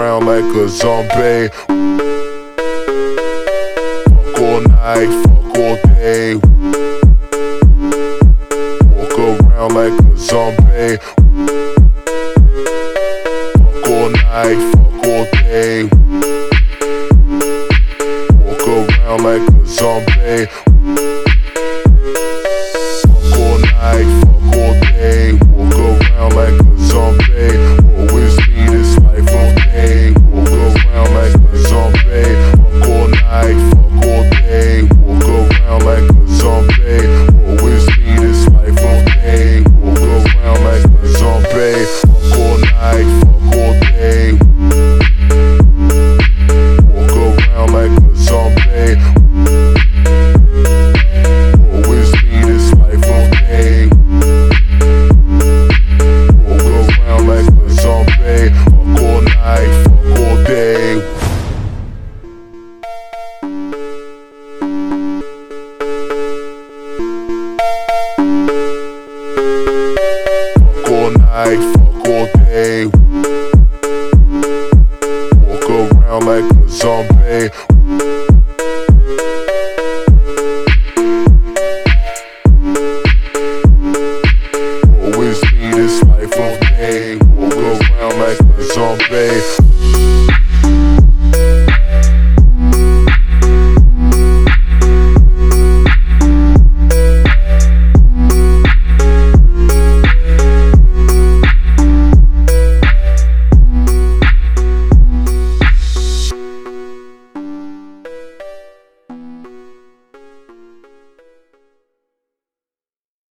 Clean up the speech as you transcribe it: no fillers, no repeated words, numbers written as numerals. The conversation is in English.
around like a zombie. Fuck all night, fuck all day. Walk around like a zombie. Fuck all night, fuck all day. Walk around like a zombie. Fuck all night, fuck all day. Walk around like a zombie. Always need this life of day. Walk around like a zombie. Fuck all night, fuck all day. Walk around like a zombie. Always need this life of day. Walk around like a zombie. Fuck all night, fuck all day. Walk around like a zombie. Always need this life of day. Walk around like a zombie. Fuck all night, fuck all day. Fuck all night, fuck all day. Walk around like a zombie.